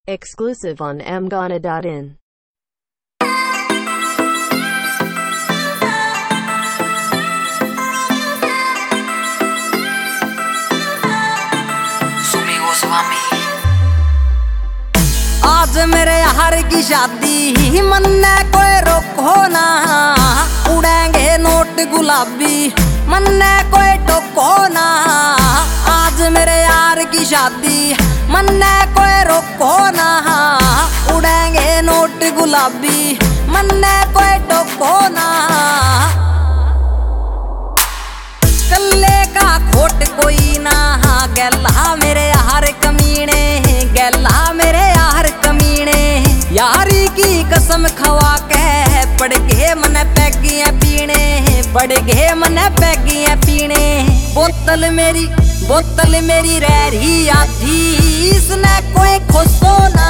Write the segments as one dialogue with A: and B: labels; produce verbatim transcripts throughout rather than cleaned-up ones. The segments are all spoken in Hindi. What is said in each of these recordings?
A: Exclusive on m ghana dot in.
B: आज मेरे यार की शादी मन्ने कोई रोको ना, उड़ेंगे नोट गुलाबी मन्ने कोई टोको ना। आज मेरे यार की शादी मन्ने कोई रोको ना, उड़ेंगे नोट गुलाबी मन्ने कोई टोको ना। कल्ले का खोट कोई ना, गैला मेरे यार कमीने, गैला मेरे यार कमीने। यारी की कसम खवा के पड़ गए मन पैगियां पीने, पड़ गए मन पैगियां पीने। बोतल मेरी बोतल मेरी रह रही आधी, इसने कोई खुशो ना।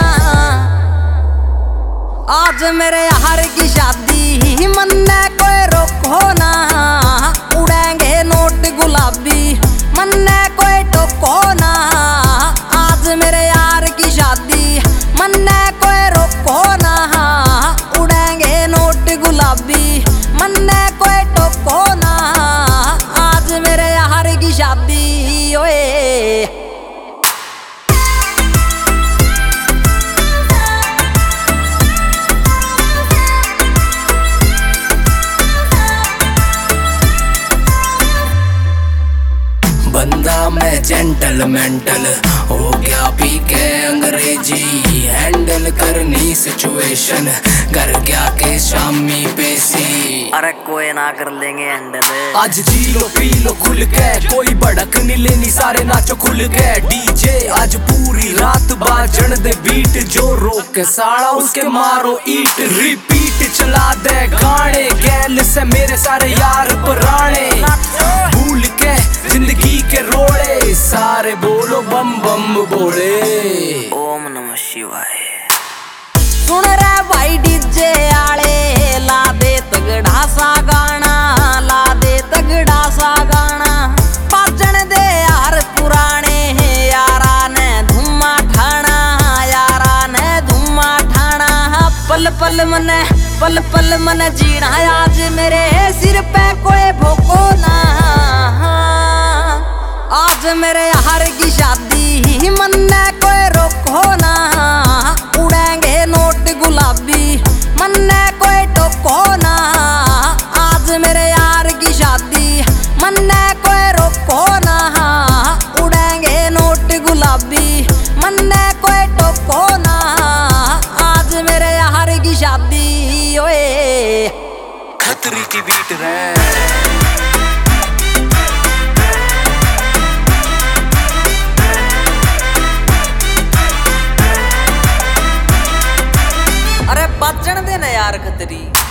B: आज मेरे यार की शादी मन्ने कोई रोको ना, उड़ेंगे नोट गुलाबी मन्ने कोई टोको ना। आज मेरे यार की शादी मन्ने कोई रोको ना, उड़ेंगे नोट गुलाबी मन्ने कोई टोको ना। आज मेरे यार की शादी ओए
C: बंदा मैं जेंटल मेंटल हो गया पी के अंग्रेजी, हैंडल करनी सिचुएशन कर गया के शामी पेशी।
B: अरे कोई ना कर लेंगे हैंडल।
C: आज जी लो पी लो खुल के, कोई भड़क नहीं लेनी सारे नाचो खुल के। डीजे आज पूरी रात बाजन दे बीट, जो रोक के साड़ा उसके मारो ईट। रिपीट चला दे गाने, गैल से मेरे सारे यार पुराने। भूल के जिंदगी के रोड़े, सारे बोलो बम बम बोले
B: ओम नमः शिवाय। सुन रे भाई डीजे आले, ला दे तगड़ा सा गाना, ला दे तगड़ा सा गाना। बाजन दे यार पुराने, यारा ने धुमा ठाना, यारा ने धुमा ठाना। पल पल मने पल पल मन जीना, आज मेरे सिर पे कोई भोको ना। आज मेरे यार की शादी मन्ने कोई रोको ना, उड़ेंगे नोट गुलाबी मन्ने कोई टोको ना। आज मेरे यार की शादी मन्ने कोई रोको ना, उड़ेंगे नोट गुलाबी मन्ने कोई टोको ना। आज मेरे यार की शादी ओए
C: खतरी की बीट रे।
B: अरे बचन देना यार खतरी।